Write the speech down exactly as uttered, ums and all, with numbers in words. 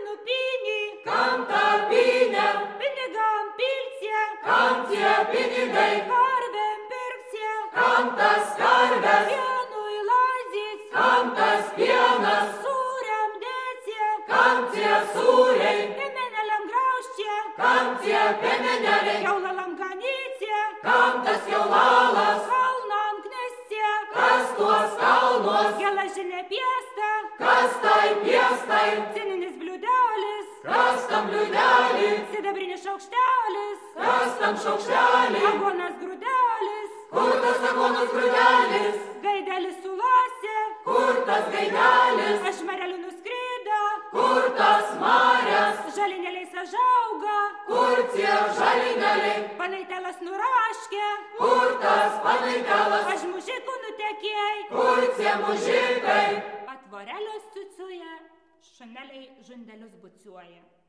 nupinį, kam ta pinė, pinigam pilcie, kam tie pinigai, karvėm pirksie, kam tas karves, pienui lazys, kam tas pienas, sūriam dėcie, kam tie sūriai, piemenėliam graužcie, kam tie piemenėliai, jaulalam ganycie, kam tas jaulalas, kalnam knescie, kas tuos kalnuos, gelažinė piesta, kas tai piestai, cininis bliūdelis, kas tam liūdelį, sidabrinis šaukštelis, kas tam šaukštelį, aguonas grūdelis, kur tas aguonas grūdelis, gaidelis sulasė, kur tas gaidelis, aš mareliu nuskrido, kur tas marės, žalinėliais užauga, kur tie žalinėliai, panaitelas nuraškė, kur tas panaitelas, aš mužikų nutekėjai, kur tie mužikai, atvorelios cucuoja, šaneliai žundelius buciuoja.